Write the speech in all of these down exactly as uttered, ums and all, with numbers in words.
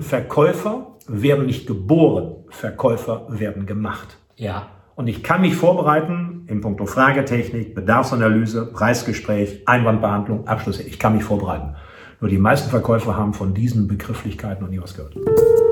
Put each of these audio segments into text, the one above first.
Verkäufer werden nicht geboren, Verkäufer werden gemacht. Ja. Und ich kann mich vorbereiten in puncto Fragetechnik, Bedarfsanalyse, Preisgespräch, Einwandbehandlung, Abschlüsse. Ich kann mich vorbereiten. Nur die meisten Verkäufer haben von diesen Begrifflichkeiten noch nie was gehört.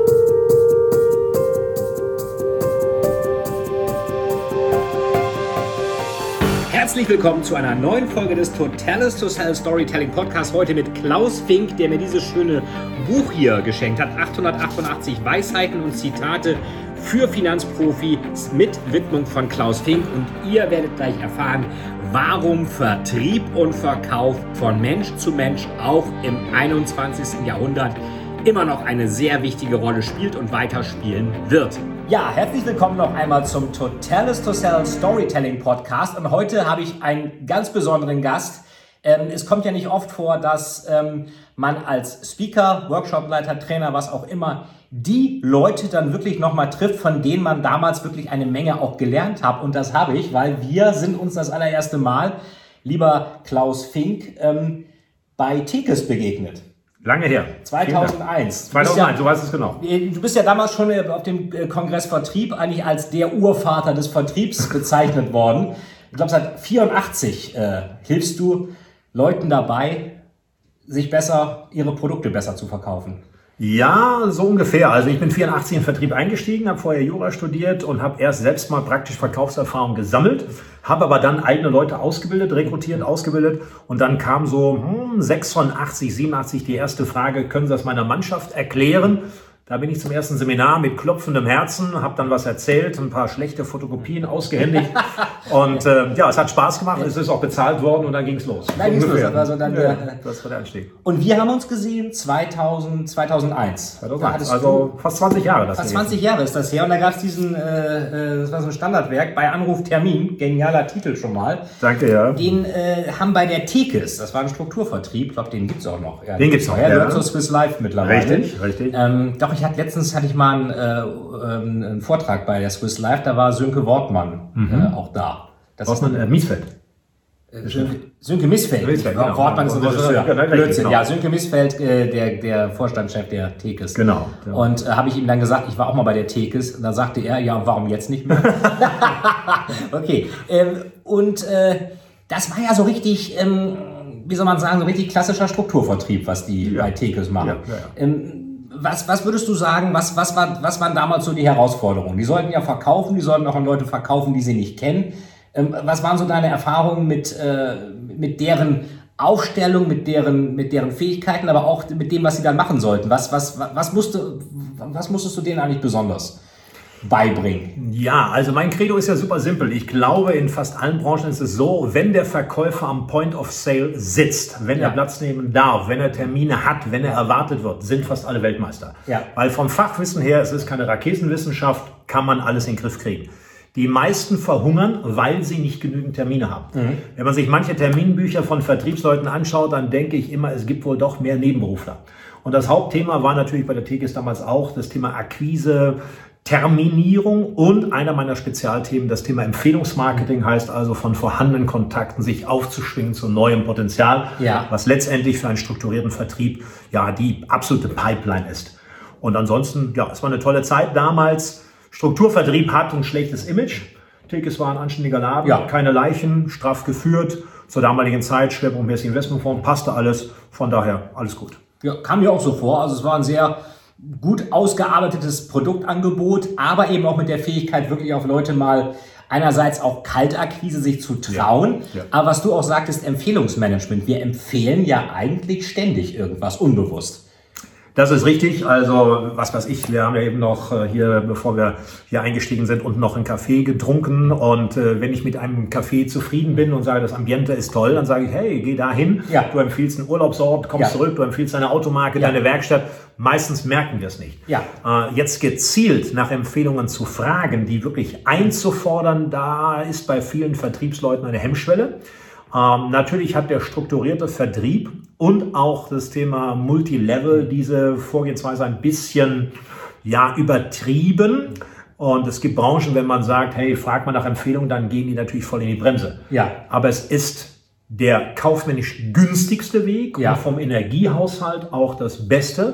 Herzlich willkommen zu einer neuen Folge des Totalist to Sell Storytelling Podcast. Heute mit Klaus Fink, der mir dieses schöne Buch hier geschenkt hat. achthundertachtundachtzig Weisheiten und Zitate für Finanzprofis mit Widmung von Klaus Fink. Und ihr werdet gleich erfahren, warum Vertrieb und Verkauf von Mensch zu Mensch auch im einundzwanzigsten Jahrhundert immer noch eine sehr wichtige Rolle spielt und weiterspielen wird. Ja, herzlich willkommen noch einmal zum Totalist to Sell Storytelling Podcast. Und heute habe ich einen ganz besonderen Gast. Ähm, es kommt ja nicht oft vor, dass ähm, man als Speaker, Workshopleiter, Trainer, was auch immer, die Leute dann wirklich nochmal trifft, von denen man damals wirklich eine Menge auch gelernt hat. Und das habe ich, weil wir sind uns das allererste Mal, lieber Klaus Fink, ähm, bei Tekes begegnet. Lange her. zweitausendeins. zweitausendeins, du, ja, du weißt es genau. Du bist ja damals schon auf dem Kongress Vertrieb eigentlich als der Urvater des Vertriebs bezeichnet worden. Ich glaube, seit vierundachtzig äh, hilfst du Leuten dabei, sich besser, ihre Produkte besser zu verkaufen. Ja, so ungefähr. Also ich bin vierundachtzig in Vertrieb eingestiegen, habe vorher Jura studiert und habe erst selbst mal praktisch Verkaufserfahrung gesammelt, habe aber dann eigene Leute ausgebildet, rekrutiert, ausgebildet und dann kam so hm, sechsundachtzig, siebenundachtzig die erste Frage, können Sie das meiner Mannschaft erklären? Da bin ich zum ersten Seminar mit klopfendem Herzen, habe dann was erzählt, ein paar schlechte Fotokopien ausgehändigt und äh, ja, es hat Spaß gemacht, es ist auch bezahlt worden und dann ging es los. Dann ging's los. Also dann ja, der, das war der Anstieg. Und wir haben uns gesehen zweitausend, zweitausendeins. zweitausendeins, also du, fast zwanzig Jahre. Das fast zwanzig Jahre ist das her und da gab es diesen, äh, das war so ein Standardwerk, bei Anruf Termin, genialer Titel schon mal. Danke, ja. Den äh, haben bei der Tekes, das war ein Strukturvertrieb, ich glaube, den gibt's auch noch. Ja, den gibt's noch, ja. Der gehört zur Swiss Life mittlerweile. Richtig, richtig. Ähm, doch, ich hatte letztens hatte ich mal einen, äh, einen Vortrag bei der Swiss Life, da war Sönke Wortmann mhm. äh, auch da. Das Wortmann äh, Miesfeld. Äh, Sönke, Sönke Missfeld. Missfeld genau. Wortmann ist ein Regisseur. Ja, Blödsinn. Genau. Ja, Sönke Missfeld, äh, der, der Vorstandschef der Tekes. Genau. Ja. Und äh, habe ich ihm dann gesagt, ich war auch mal bei der Tekes. Und da sagte er, ja, warum jetzt nicht mehr? Okay. Ähm, und äh, das war ja so richtig, ähm, wie soll man sagen, so richtig klassischer Strukturvertrieb, was die ja. bei Tekes machen. Ja, ja, ja. Ähm, Was, was würdest du sagen, was, was, war, was waren damals so die Herausforderungen? Die sollten ja verkaufen, die sollten auch an Leute verkaufen, die sie nicht kennen. Ähm, was waren so deine Erfahrungen mit, äh, mit deren Aufstellung, mit deren, mit deren Fähigkeiten, aber auch mit dem, was sie dann machen sollten? Was, was, was, musste, was musstest du denen eigentlich besonders beibringen? Ja, also mein Credo ist ja super simpel. Ich glaube, in fast allen Branchen ist es so, wenn der Verkäufer am Point of Sale sitzt, wenn ja. er Platz nehmen darf, wenn er Termine hat, wenn er erwartet wird, sind fast alle Weltmeister. Ja. Weil vom Fachwissen her, es ist keine Raketenwissenschaft, kann man alles in den Griff kriegen. Die meisten verhungern, weil sie nicht genügend Termine haben. Mhm. Wenn man sich manche Terminbücher von Vertriebsleuten anschaut, dann denke ich immer, es gibt wohl doch mehr Nebenberufler. Und das Hauptthema war natürlich bei der Tekes damals auch das Thema Akquise, Terminierung und einer meiner Spezialthemen, das Thema Empfehlungsmarketing, heißt also von vorhandenen Kontakten sich aufzuschwingen zu neuem Potenzial, ja. was letztendlich für einen strukturierten Vertrieb ja die absolute Pipeline ist. Und ansonsten, ja, es war eine tolle Zeit damals. Strukturvertrieb hat ein schlechtes Image. Tekes war ein anständiger Laden, ja. keine Leichen, straff geführt. Zur damaligen Zeit, schwerpunktmäßig Investmentfonds, passte alles. Von daher alles gut. Ja, kam mir auch so vor. Also es war ein sehr gut ausgearbeitetes Produktangebot, aber eben auch mit der Fähigkeit, wirklich auf Leute mal einerseits auch Kaltakquise sich zu trauen, ja, ja. aber was du auch sagtest, Empfehlungsmanagement. Wir empfehlen ja eigentlich ständig irgendwas unbewusst. Das ist richtig. Also, was weiß ich, wir haben ja eben noch hier, bevor wir hier eingestiegen sind, unten noch einen Kaffee getrunken. Und äh, wenn ich mit einem Kaffee zufrieden bin und sage, das Ambiente ist toll, dann sage ich, hey, geh da hin. Ja. Du empfiehlst einen Urlaubsort, kommst ja. zurück, du empfiehlst deine Automarke, ja. deine Werkstatt. Meistens merken wir es nicht. Ja. Äh, jetzt gezielt nach Empfehlungen zu fragen, die wirklich einzufordern, da ist bei vielen Vertriebsleuten eine Hemmschwelle. Ähm, natürlich hat der strukturierte Vertrieb und auch das Thema Multilevel diese Vorgehensweise ein bisschen ja, übertrieben. Und es gibt Branchen, wenn man sagt, hey, frag mal nach Empfehlungen, dann gehen die natürlich voll in die Bremse. Ja. Aber es ist der kaufmännisch günstigste Weg ja. und vom Energiehaushalt auch das Beste.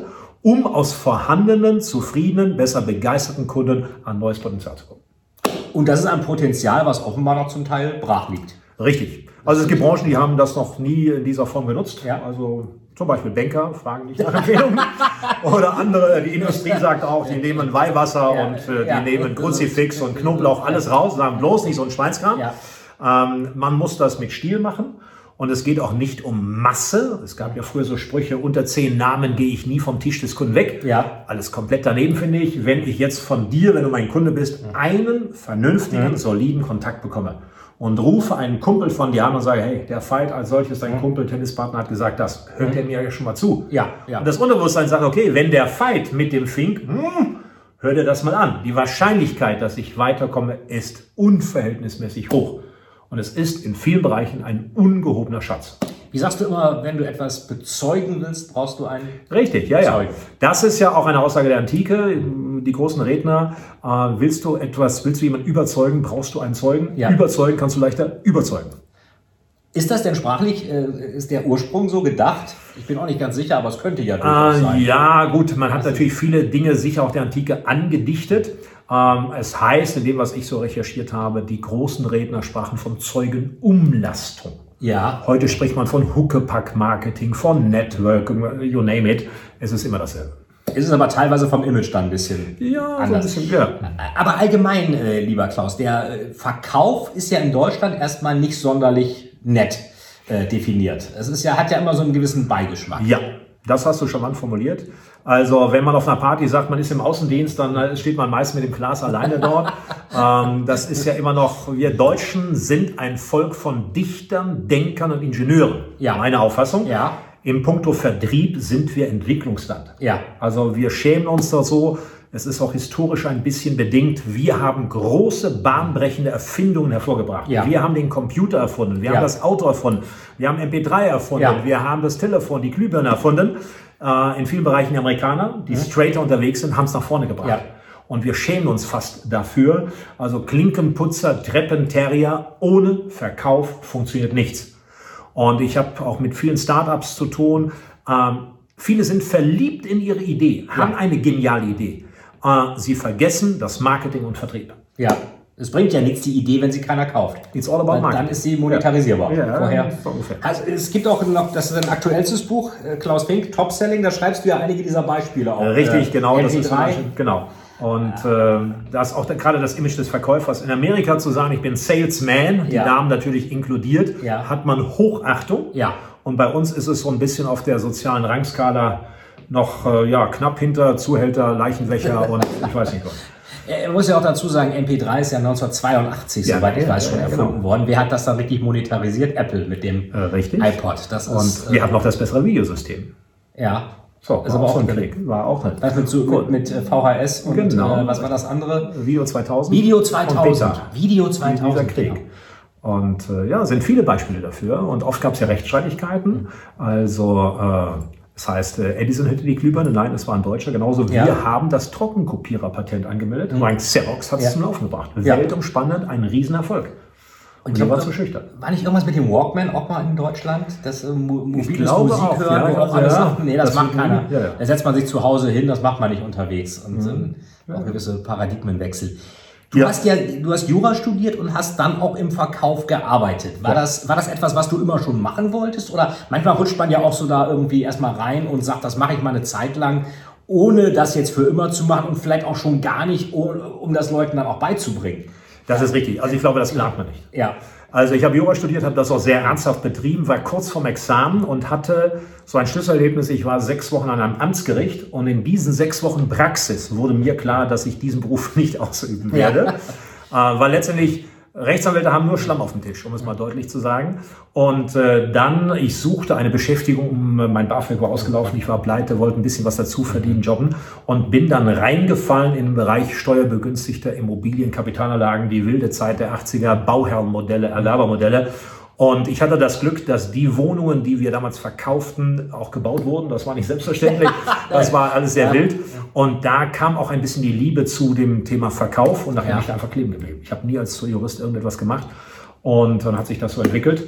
um aus vorhandenen, zufriedenen, besser begeisterten Kunden an neues Potenzial zu kommen. Und das ist ein Potenzial, was offenbar noch zum Teil brach liegt. Richtig. Also es gibt Branchen, die haben das noch nie in dieser Form genutzt. Ja. Also zum Beispiel Banker fragen nicht nach Empfehlungen. Oder andere, die Industrie sagt auch, die nehmen Weihwasser ja, und äh, die ja. nehmen Kruzifix und Knoblauch, alles raus, sagen bloß nicht so ein Schweinskram. Ja. Ähm, man muss das mit Stil machen. Und es geht auch nicht um Masse. Es gab ja früher so Sprüche, unter zehn Namen gehe ich nie vom Tisch des Kunden weg. Ja. Alles komplett daneben, finde ich. Wenn ich jetzt von dir, wenn du mein Kunde bist, einen vernünftigen, mhm. soliden Kontakt bekomme und rufe einen Kumpel von dir an und sage, hey, der Veit als solches, dein mhm. Kumpel, Tennispartner hat gesagt das, hört mhm. er mir ja schon mal zu. Ja, ja. Und das Unterbewusstsein sagt, okay, wenn der Veit mit dem Fink, hm, hör dir das mal an. Die Wahrscheinlichkeit, dass ich weiterkomme, ist unverhältnismäßig hoch. Und es ist in vielen Bereichen ein ungehobener Schatz. Wie sagst du immer, wenn du etwas bezeugen willst, brauchst du einen Richtig, ja, ja. Zeugen. Das ist ja auch eine Aussage der Antike. Die großen Redner, äh, willst du etwas, willst du jemanden überzeugen, brauchst du einen Zeugen. Ja. Überzeugen kannst du leichter überzeugen. Ist das denn sprachlich, äh, ist der Ursprung so gedacht? Ich bin auch nicht ganz sicher, aber es könnte ja durchaus äh, sein. Ja, gut, man hat also natürlich viele Dinge sicher auch der Antike angedichtet. Ähm, es heißt, in dem, was ich so recherchiert habe, die großen Redner sprachen von Zeugenumlastung. Ja. Heute spricht man von Huckepack-Marketing, von Network, you name it. Es ist immer dasselbe. Es ist aber teilweise vom Image dann ein bisschen ja, anders. So ein bisschen, ja. Aber allgemein, äh, lieber Klaus, der äh, Verkauf ist ja in Deutschland erstmal nicht sonderlich nett äh, definiert. Es ist ja, hat ja immer so einen gewissen Beigeschmack. Ja, das hast du charmant formuliert. Also wenn man auf einer Party sagt, man ist im Außendienst, dann steht man meist mit dem Glas alleine dort. ähm, das ist ja immer noch, wir Deutschen sind ein Volk von Dichtern, Denkern und Ingenieuren. Ja. Meine Auffassung. Ja. Im Puncto Vertrieb sind wir Entwicklungsland. Ja. Also wir schämen uns da so. Es ist auch historisch ein bisschen bedingt. Wir haben große, bahnbrechende Erfindungen hervorgebracht. Ja. Wir haben den Computer erfunden. Wir ja. haben das Auto erfunden. Wir haben M P drei erfunden. Ja. Wir haben das Telefon, die Glühbirne erfunden. Äh, in vielen Bereichen die Amerikaner, die mhm. straighter unterwegs sind, haben es nach vorne gebracht. Ja. Und wir schämen uns fast dafür. Also Klinkenputzer, Treppenterrier, ohne Verkauf funktioniert nichts. Und ich habe auch mit vielen Startups zu tun. Ähm, viele sind verliebt in ihre Idee, haben ja. eine geniale Idee. Äh, sie vergessen das Marketing und Vertrieb. Ja, es bringt ja nichts, die Idee, wenn sie keiner kauft. It's all about marketing. Dann ist sie monetarisierbar. Ja, ja, vorher. So ungefähr. Also, es gibt auch noch, das ist ein aktuellstes Buch, Klaus Fink, Top Selling, da schreibst du ja einige dieser Beispiele auf. Richtig, genau. M P drei. Das ist, genau. Und äh, das ist auch da, gerade das Image des Verkäufers. In Amerika zu sagen, ich bin Salesman, die ja. Damen natürlich inkludiert, ja. hat man Hochachtung. Ja. Und bei uns ist es so ein bisschen auf der sozialen Rangskala noch äh, ja, knapp hinter Zuhälter, Leichenwächer und ich weiß nicht was. Er muss ja auch dazu sagen, M P drei ist ja neunzehnhundertzweiundachtzig, ja, soweit ich weiß, schon ja, erfunden genau. worden. Wer hat das dann richtig monetarisiert? Apple mit dem äh, iPod. Das und ist, wir äh, hatten noch das bessere Videosystem. Ja. So, ist aber auch ein Klick. War auch nicht. Das mit, so, mit, mit V H S und genau. äh, was war das andere? Video zweitausend. Video zweitausend. Video zweitausend. Dieser Krieg. Genau. Und äh, ja, sind viele Beispiele dafür. Und oft gab es ja Rechtsstreitigkeiten. Also äh, das heißt, äh, Edison hätte die Glühbirne. Nein, es war ein Deutscher. Genauso wir ja. haben das Trockenkopierer-Patent angemeldet. Mhm. Nur Xerox hat es ja. zum Laufen gebracht. Ja. Weltumspannend, ein Riesenerfolg. Und ich war zu schüchtern. War nicht irgendwas mit dem Walkman auch mal in Deutschland? Das äh, mobiles Musik auch, hören, ja, wo auch ja, alle ja. sagten, nee, das, das macht keiner. Ja, ja. Da setzt man sich zu Hause hin, das macht man nicht unterwegs. Und mhm. ähm, ja. auch gewisse Paradigmenwechsel. Du ja. hast ja, du hast Jura studiert und hast dann auch im Verkauf gearbeitet. War, ja. das, war das etwas, was du immer schon machen wolltest? Oder manchmal rutscht man ja auch so da irgendwie erstmal rein und sagt, das mache ich mal eine Zeit lang, ohne das jetzt für immer zu machen und vielleicht auch schon gar nicht, um das Leuten dann auch beizubringen. Das ist richtig. Also ich glaube, das lernt man nicht. Ja. Also ich habe Jura studiert, habe das auch sehr ernsthaft betrieben, war kurz vorm Examen und hatte so ein Schlüsselerlebnis. Ich war sechs Wochen an einem Amtsgericht und in diesen sechs Wochen Praxis wurde mir klar, dass ich diesen Beruf nicht ausüben werde. Ja. Äh, weil letztendlich Rechtsanwälte haben nur Schlamm auf dem Tisch, um es mal deutlich zu sagen. Und äh, dann, ich suchte eine Beschäftigung, um, äh, mein BAföG war ausgelaufen, ich war pleite, wollte ein bisschen was dazu verdienen, jobben und bin dann reingefallen in den Bereich steuerbegünstigter Immobilienkapitalanlagen, die wilde Zeit der achtziger, Bauherrenmodelle, Erwerbermodelle. Und ich hatte das Glück, dass die Wohnungen, die wir damals verkauften, auch gebaut wurden. Das war nicht selbstverständlich. Das war alles sehr ja. wild. Und da kam auch ein bisschen die Liebe zu dem Thema Verkauf. Und nachher ja. bin ich einfach kleben geblieben. Ich habe nie als Jurist irgendetwas gemacht. Und dann hat sich das so entwickelt.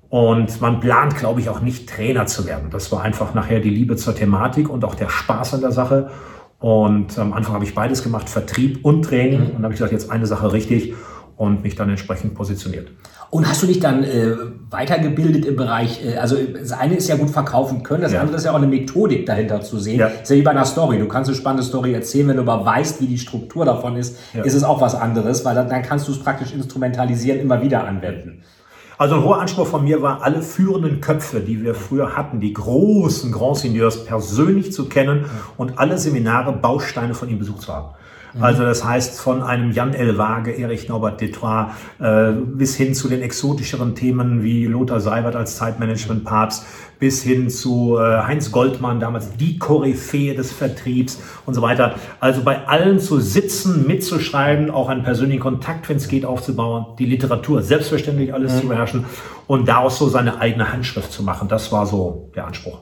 Und man plant, glaube ich, auch nicht Trainer zu werden. Das war einfach nachher die Liebe zur Thematik und auch der Spaß an der Sache. Und am Anfang habe ich beides gemacht, Vertrieb und Training. Und dann habe ich gesagt, jetzt eine Sache richtig und mich dann entsprechend positioniert. Und hast du dich dann äh, weitergebildet im Bereich, äh, also das eine ist ja gut verkaufen können, das ja. andere ist ja auch eine Methodik dahinter zu sehen. Ja. Ist ja wie bei einer Story. Du kannst eine spannende Story erzählen, wenn du aber weißt, wie die Struktur davon ist, ja. ist es auch was anderes, weil dann, dann kannst du es praktisch instrumentalisieren, immer wieder anwenden. Also ein hoher Anspruch von mir war, alle führenden Köpfe, die wir früher hatten, die großen Grand Seigneurs persönlich zu kennen und alle Seminare, Bausteine von ihm besucht zu haben. Also das heißt, von einem Jan L. Waage, Erich Norbert Detroit äh, bis hin zu den exotischeren Themen wie Lothar Seibert als Zeitmanagement-Papst, bis hin zu äh, Heinz Goldmann, damals die Koryphäe des Vertriebs und so weiter. Also bei allen zu sitzen, mitzuschreiben, auch einen persönlichen Kontakt, wenn es geht, aufzubauen, die Literatur selbstverständlich alles mhm. zu beherrschen und daraus so seine eigene Handschrift zu machen. Das war so der Anspruch.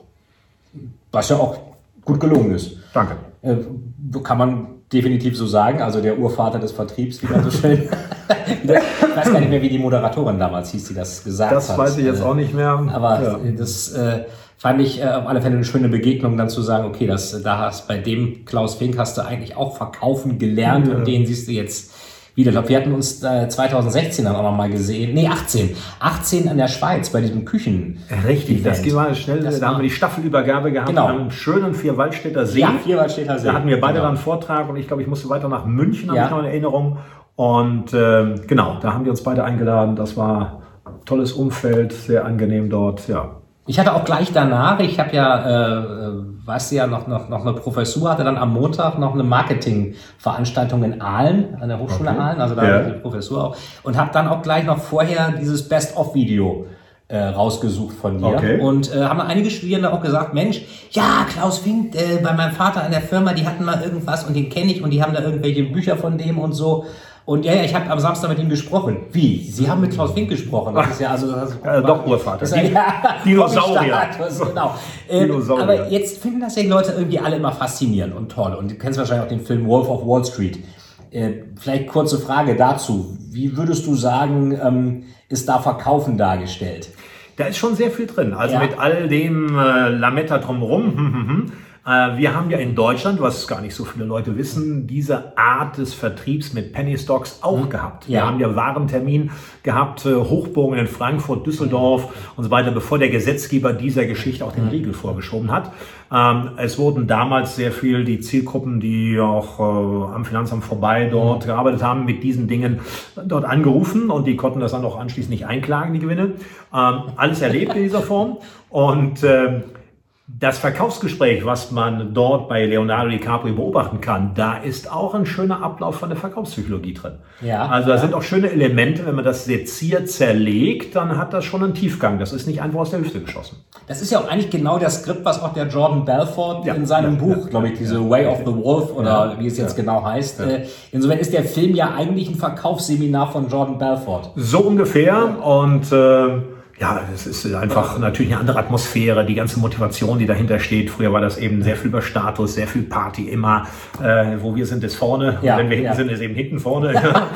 Was ja auch gut gelungen ist. Danke. Äh, kann man definitiv so sagen, also der Urvater des Vertriebs, wie man so schön, ich weiß gar nicht mehr, wie die Moderatorin damals hieß, die das gesagt das hat. Das weiß ich jetzt auch nicht mehr. Aber ja. das äh, fand ich äh, auf alle Fälle eine schöne Begegnung, dann zu sagen, okay, das, da hast bei dem Klaus Fink hast du eigentlich auch verkaufen gelernt ja. und den siehst du jetzt wieder. Ich glaube, wir hatten uns äh, zwanzig sechzehn dann auch noch mal gesehen. Nee, achtzehn. achtzehn an der Schweiz bei diesem Küchen. Richtig, das ging mal schnell. Das da haben wir die Staffelübergabe gehabt genau. am schönen Vierwaldstätter See. Ja, Vierwaldstätter See. Da hatten wir beide genau. dann einen Vortrag und ich glaube, ich musste weiter nach München, habe ja. ich noch in Erinnerung. Und äh, genau, da haben wir uns beide eingeladen. Das war ein tolles Umfeld, sehr angenehm dort, ja. Ich hatte auch gleich danach, ich habe ja, äh, weißt du ja, noch, noch, noch eine Professur, hatte dann am Montag noch eine Marketingveranstaltung in Aalen, an der Hochschule okay. Aalen, also da ja. hatte ich eine Professur auch, und habe dann auch gleich noch vorher dieses Best-of-Video äh, rausgesucht von dir. Okay. Und äh, haben einige Studierende auch gesagt, Mensch, ja, Klaus Fink, äh, bei meinem Vater an der Firma, die hatten mal irgendwas und den kenne ich und die haben da irgendwelche Bücher von dem und so. Und ja, ja, ich habe am Samstag mit ihm gesprochen. Wie? Sie haben mit Klaus Fink gesprochen. Das ist ja also das ist, äh, doch Urvater. Das ist ja, Dinosaurier. Genau. Ähm, Dinosaurier. Aber jetzt finden das ja die Leute irgendwie alle immer faszinierend und toll. Und du kennst wahrscheinlich auch den Film Wolf of Wall Street. Äh, vielleicht kurze Frage dazu. Wie würdest du sagen, ähm, ist da Verkaufen dargestellt? Da ist schon sehr viel drin. Also ja. mit all dem äh, Lametta drumherum. Hm, hm, hm. Wir haben ja in Deutschland, was gar nicht so viele Leute wissen, diese Art des Vertriebs mit Penny Stocks auch mhm. gehabt. Wir ja. haben ja Warentermin gehabt, Hochburgen in Frankfurt, Düsseldorf und so weiter, bevor der Gesetzgeber dieser Geschichte auch den mhm. Riegel vorgeschoben hat. Es wurden damals sehr viel die Zielgruppen, die auch am Finanzamt vorbei dort mhm. gearbeitet haben, mit diesen Dingen dort angerufen und die konnten das dann auch anschließend nicht einklagen, die Gewinne. Alles erlebt in dieser Form und das Verkaufsgespräch, was man dort bei Leonardo DiCaprio beobachten kann, da ist auch ein schöner Ablauf von der Verkaufspsychologie drin. Ja, also da ja. sind auch schöne Elemente, wenn man das seziert, zerlegt, dann hat das schon einen Tiefgang. Das ist nicht einfach aus der Hüfte geschossen. Das ist ja auch eigentlich genau das Skript, was auch der Jordan Belfort ja, in seinem ja, Buch, ja, glaube ich, diese ja, Way of the Wolf oder ja, wie es jetzt ja, genau heißt. Ja. Insofern ist der Film ja eigentlich ein Verkaufsseminar von Jordan Belfort. So ungefähr und äh, ja, es ist einfach natürlich eine andere Atmosphäre, die ganze Motivation, die dahinter steht. Früher war das eben sehr viel über Status, sehr viel Party, immer, äh, wo wir sind, ist vorne. Ja, und wenn wir hinten ja. sind, ist eben hinten vorne.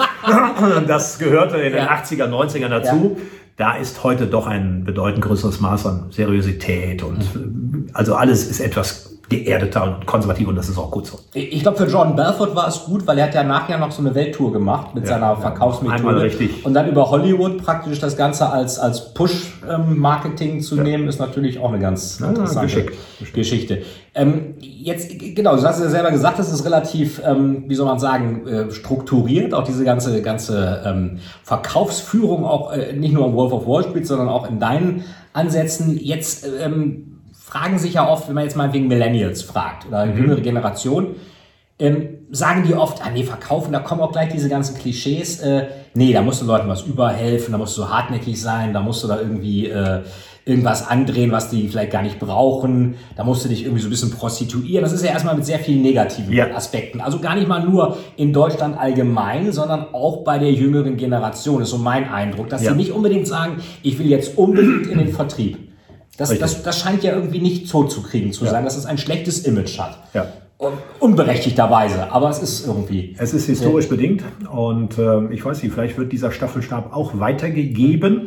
Das gehörte in den ja. achtziger, neunzigern dazu. Ja. Da ist heute doch ein bedeutend größeres Maß an Seriosität und mhm. also alles ist etwas geerdeter und konservativ und das ist auch gut so. Ich glaube, für Jordan Belfort war es gut, weil er hat ja nachher noch so eine Welttour gemacht mit ja, seiner Verkaufsmethode. Einmal richtig. Und dann über Hollywood praktisch das Ganze als, als Push-Marketing ähm, zu ja. nehmen, ist natürlich auch eine ganz ja, interessante Geschick. Geschichte. Ähm, jetzt, genau, du hast ja selber gesagt, es ist relativ, ähm, wie soll man sagen, äh, strukturiert, auch diese ganze, ganze ähm, Verkaufsführung, auch äh, nicht nur im Wolf of Wall Street, sondern auch in deinen Ansätzen. Jetzt ähm, fragen sich ja oft, wenn man jetzt mal wegen Millennials fragt oder mhm. jüngere Generation, ähm, sagen die oft, ah nee, verkaufen, da kommen auch gleich diese ganzen Klischees. Äh, nee, da musst du Leuten was überhelfen, da musst du hartnäckig sein, da musst du da irgendwie äh, irgendwas andrehen, was die vielleicht gar nicht brauchen. Da musst du dich irgendwie so ein bisschen prostituieren. Das ist ja erstmal mit sehr vielen negativen ja. Aspekten. Also gar nicht mal nur in Deutschland allgemein, sondern auch bei der jüngeren Generation ist so mein Eindruck, dass ja. sie nicht unbedingt sagen, ich will jetzt unbedingt in den Vertrieb. Das, das, das scheint ja irgendwie nicht so zu kriegen zu ja. sein, dass es ein schlechtes Image hat. Ja. Unberechtigterweise, aber es ist irgendwie... Es ist historisch ja. bedingt und äh, ich weiß nicht, vielleicht wird dieser Staffelstab auch weitergegeben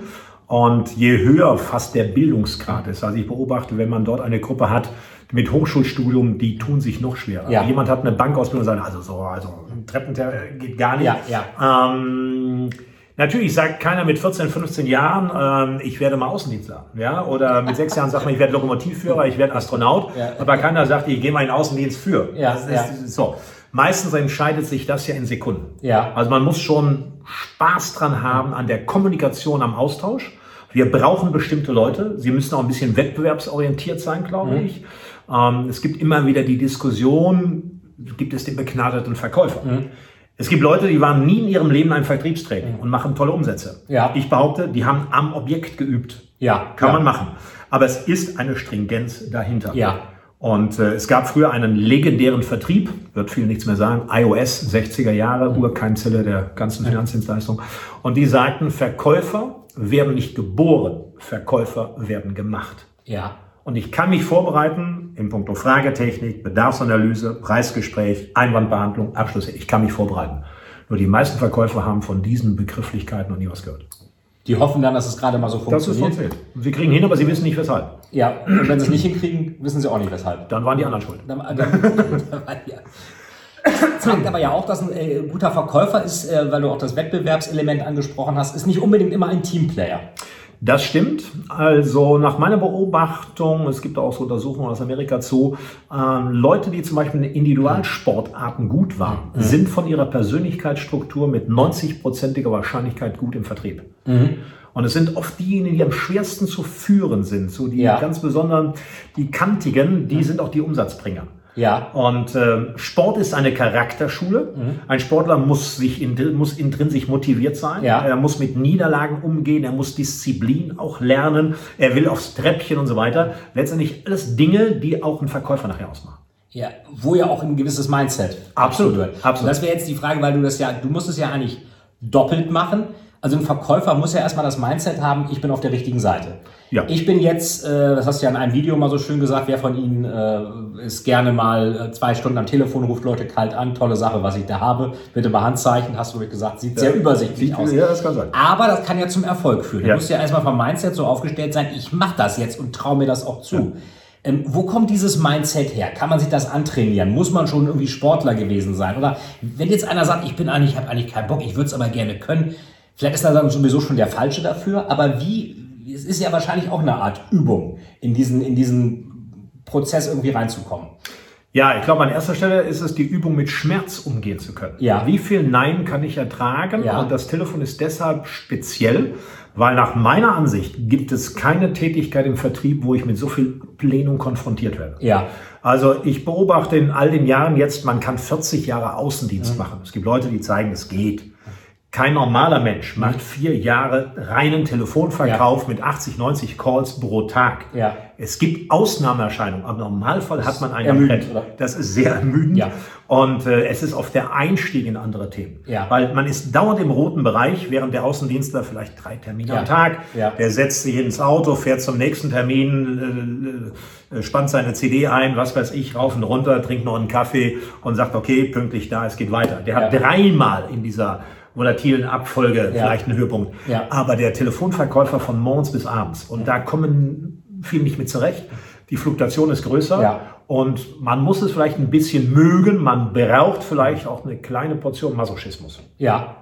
Und je höher fast der Bildungsgrad ist, also ich beobachte, wenn man dort eine Gruppe hat mit Hochschulstudium, die tun sich noch schwerer. Ja. Jemand hat eine Bankausbildung und sagt, also so, also Treppen geht gar nicht. Ja, ja. Ähm, Natürlich sagt keiner mit vierzehn, fünfzehn Jahren, ähm, ich werde mal Außendienstler, ja, oder mit sechs Jahren sagt man, ich werde Lokomotivführer, ich werde Astronaut, ja. aber keiner sagt, ich gehe mal in den Außendienst für. Ja, das ist, ja. so. Meistens entscheidet sich das ja in Sekunden. Ja. Also man muss schon Spaß dran haben an der Kommunikation, am Austausch. Wir brauchen bestimmte Leute. Sie müssen auch ein bisschen wettbewerbsorientiert sein, glaube mhm. ich. Ähm, es gibt immer wieder die Diskussion, gibt es den begnadeten Verkäufer? Mhm. Es gibt Leute, die waren nie in ihrem Leben ein Vertriebstraining und machen tolle Umsätze. Ja. Ich behaupte, die haben am Objekt geübt. Ja. Kann ja. man machen. Aber es ist eine Stringenz dahinter. Ja. Und äh, es gab früher einen legendären Vertrieb, wird viel nichts mehr sagen, I O S, sechziger Jahre, mhm. Urkeimzelle der ganzen Finanzdienstleistung. Und die sagten, Verkäufer werden nicht geboren, Verkäufer werden gemacht. Ja. Und ich kann mich vorbereiten in puncto Fragetechnik, Bedarfsanalyse, Preisgespräch, Einwandbehandlung, Abschlüsse. Ich kann mich vorbereiten. Nur die meisten Verkäufer haben von diesen Begrifflichkeiten noch nie was gehört. Die hoffen dann, dass es gerade mal so funktioniert. Das ist funktioniert. Sie kriegen hin, aber sie wissen nicht weshalb. Ja, und wenn sie es nicht hinkriegen, wissen sie auch nicht weshalb. Dann waren die anderen schuld. Dann, dann, ja. Zeigt aber ja auch, dass ein äh, guter Verkäufer ist, äh, weil du auch das Wettbewerbselement angesprochen hast, ist nicht unbedingt immer ein Teamplayer. Das stimmt. Also nach meiner Beobachtung, es gibt auch so Untersuchungen aus Amerika zu, äh, Leute, die zum Beispiel in Individualsportarten gut waren, mhm. sind von ihrer Persönlichkeitsstruktur mit neunzig-prozentiger Wahrscheinlichkeit gut im Vertrieb. Mhm. Und es sind oft diejenigen, die am schwersten zu führen sind, so die ja. ganz besonderen, die kantigen, die mhm. sind auch die Umsatzbringer. Ja. Und äh, Sport ist eine Charakterschule. Mhm. Ein Sportler muss sich in, muss intrinsisch motiviert sein. Ja. Er muss mit Niederlagen umgehen. Er muss Disziplin auch lernen. Er will aufs Treppchen und so weiter. Letztendlich alles Dinge, die auch ein Verkäufer nachher ausmachen. Ja, wo ja auch ein gewisses Mindset absolut wird. Absolut. Und das wäre jetzt die Frage, weil du das ja, du musst es ja eigentlich doppelt machen. Also ein Verkäufer muss ja erstmal das Mindset haben, ich bin auf der richtigen Seite. Ja. Ich bin jetzt, äh, das hast du ja in einem Video mal so schön gesagt, wer von Ihnen äh, ist gerne mal äh, zwei Stunden am Telefon, ruft Leute kalt an, tolle Sache, was ich da habe, bitte mal Handzeichen, hast du gesagt, sieht ja. sehr übersichtlich sieht, aus. Ja, das kann sein. Aber das kann ja zum Erfolg führen. Ja. Du musst ja erstmal vom Mindset so aufgestellt sein, ich mache das jetzt und traue mir das auch zu. Ja. Ähm, wo kommt dieses Mindset her? Kann man sich das antrainieren? Muss man schon irgendwie Sportler gewesen sein? Oder wenn jetzt einer sagt, ich bin eigentlich, ich habe eigentlich keinen Bock, ich würde es aber gerne können, vielleicht ist er dann sowieso schon der Falsche dafür, aber wie, es ist ja wahrscheinlich auch eine Art Übung, in diesen, in diesen Prozess irgendwie reinzukommen. Ja, ich glaube, an erster Stelle ist es die Übung, mit Schmerz umgehen zu können. Ja. Wie viel Nein kann ich ertragen? Ja. Und das Telefon ist deshalb speziell, weil nach meiner Ansicht gibt es keine Tätigkeit im Vertrieb, wo ich mit so viel Plenum konfrontiert werde. Ja. Also ich beobachte in all den Jahren jetzt, man kann vierzig Jahre Außendienst mhm. machen. Es gibt Leute, die zeigen, es geht. Kein normaler Mensch macht vier Jahre reinen Telefonverkauf ja. mit achtzig, neunzig Calls pro Tag. Ja. Es gibt Ausnahmeerscheinungen. Im Normalfall hat man einen ermüdend, Brett. Das ist sehr ermüdend. Ja. Und äh, es ist oft der Einstieg in andere Themen. Ja. Weil man ist dauernd im roten Bereich, während der Außendienstler vielleicht drei Termine ja. am Tag. Ja. Der setzt sich ins Auto, fährt zum nächsten Termin, äh, äh, spannt seine C D ein, was weiß ich, rauf und runter, trinkt noch einen Kaffee und sagt, okay, pünktlich da, es geht weiter. Der hat ja. dreimal in dieser volatilen Abfolge ja. vielleicht einen Höhepunkt. Ja. Aber der Telefonverkäufer von morgens bis abends, und da kommen viele nicht mit zurecht, die Fluktuation ist größer ja. und man muss es vielleicht ein bisschen mögen, man braucht vielleicht auch eine kleine Portion Masochismus. Ja.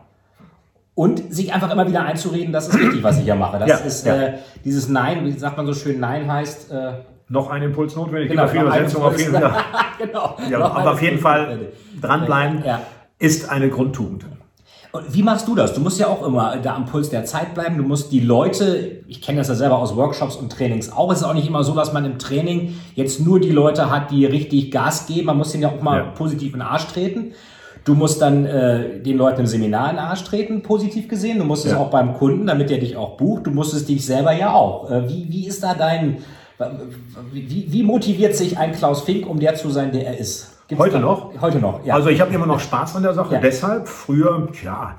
Und sich einfach immer wieder einzureden, das ist richtig, was ich hier mache. Das ja. ist ja. äh, dieses Nein, wie sagt man so schön, Nein heißt... Äh, noch ein Impuls notwendig, genau, viel Übersetzung auf jeden Fall. genau, ja, aber auf jeden Fall dranbleiben ja. ist eine Grundtugend. Und wie machst du das? Du musst ja auch immer da am Puls der Zeit bleiben. Du musst die Leute, ich kenne das ja selber aus Workshops und Trainings auch, es ist auch nicht immer so, dass man im Training jetzt nur die Leute hat, die richtig Gas geben. Man muss denen ja auch mal ja. positiv in den Arsch treten. Du musst dann äh, den Leuten im Seminar in den Arsch treten, positiv gesehen. Du musst ja. es auch beim Kunden, damit er dich auch bucht. Du musst es dich selber ja auch. Äh, wie, wie ist da dein, wie, wie motiviert sich ein Klaus Fink, um der zu sein, der er ist? Gibt's Heute da? noch? Heute noch, ja. Also ich habe immer noch Spaß an der Sache. Ja. Deshalb früher, ja,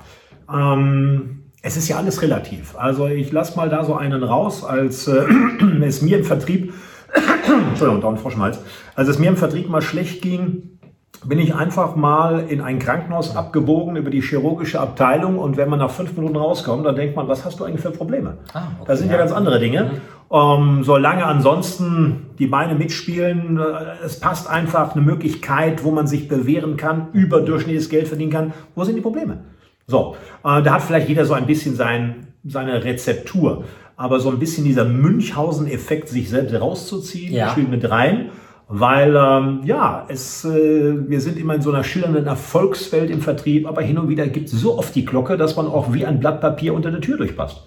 ähm, es ist ja alles relativ. Also ich lasse mal da so einen raus, als äh, es mir im Vertrieb, Entschuldigung, da ein Frosch im Hals, als es mir im Vertrieb mal schlecht ging, bin ich einfach mal in ein Krankenhaus abgebogen über die chirurgische Abteilung und wenn man nach fünf Minuten rauskommt, dann denkt man, was hast du eigentlich für Probleme? Ah, okay, das sind ja, ja ganz andere Dinge. Mhm. Um, solange ansonsten die Beine mitspielen, es passt einfach eine Möglichkeit, wo man sich bewähren kann, überdurchschnittliches Geld verdienen kann. Wo sind die Probleme? So, äh, da hat vielleicht jeder so ein bisschen sein, seine Rezeptur. Aber so ein bisschen dieser Münchhausen-Effekt, sich selbst rauszuziehen, ja. spielt mit rein. Weil, ähm, ja, es, äh, wir sind immer in so einer schillernden Erfolgswelt im Vertrieb, aber hin und wieder gibt es so oft die Glocke, dass man auch wie ein Blatt Papier unter der Tür durchpasst.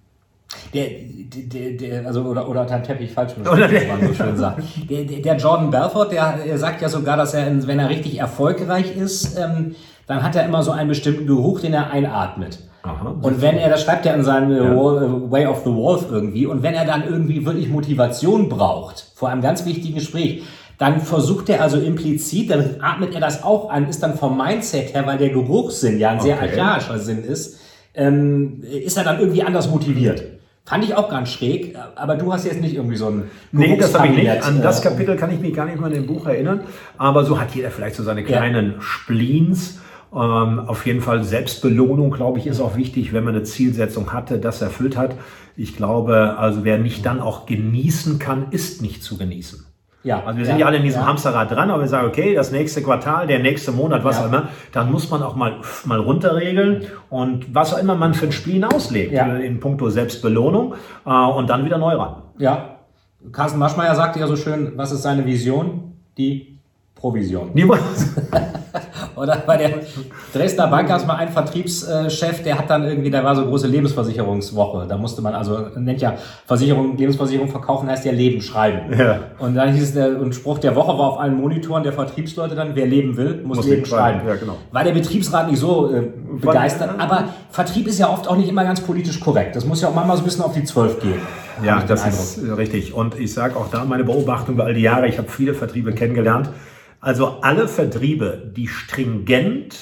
Der, der, der, also, oder, oder unter den Teppich falsch, oder der, man so schön sagt. Der, der, der Jordan Belfort, der, der sagt ja sogar, dass er, wenn er richtig erfolgreich ist, ähm, dann hat er immer so einen bestimmten Geruch, den er einatmet. Aha, und wenn er, das schreibt er in seinem ja. Way of the Wolf irgendwie, und wenn er dann irgendwie wirklich Motivation braucht, vor einem ganz wichtigen Gespräch, dann versucht er also implizit, dann atmet er das auch an, ist dann vom Mindset her, weil der Geruchssinn ja ein sehr okay. archaischer Sinn ist, ähm, ist er dann irgendwie anders motiviert. Fand ich auch ganz schräg, aber du hast jetzt nicht irgendwie so ein Nee, das habe ich nicht. An das Kapitel kann ich mich gar nicht mal in dem Buch erinnern, aber so hat jeder vielleicht so seine kleinen ja. Spleens. Ähm, auf jeden Fall Selbstbelohnung, glaube ich, ist auch wichtig, wenn man eine Zielsetzung hatte, das erfüllt hat. Ich glaube, also wer nicht dann auch genießen kann, ist nicht zu genießen. Ja, also wir sind ja, ja alle in diesem ja. Hamsterrad dran, aber wir sagen, okay, das nächste Quartal, der nächste Monat, was ja. auch immer, dann muss man auch mal, mal runterregeln und was auch immer man für ein Spleen auslegt, ja. in puncto Selbstbelohnung äh, und dann wieder neu ran. Ja, Carsten Maschmeyer sagte ja so schön, was ist seine Vision? Die Provision. Niemals. Oder bei der Dresdner Bank gab es mal einen Vertriebschef, der hat dann irgendwie, da war so eine große Lebensversicherungswoche. Da musste man also, nennt ja Versicherung, Lebensversicherung verkaufen, heißt ja Leben schreiben. Ja. Und dann hieß es, der und Spruch der Woche war auf allen Monitoren der Vertriebsleute dann, wer leben will, muss, muss Leben schreiben. schreiben. Ja, genau. War der Betriebsrat nicht so äh, begeistert. Aber Vertrieb ist ja oft auch nicht immer ganz politisch korrekt. Das muss ja auch manchmal so ein bisschen auf die Zwölf gehen. Ja, das ist richtig. Und ich sage auch da meine Beobachtung über all die Jahre, ich habe viele Vertriebe kennengelernt. Also alle Vertriebe, die stringent,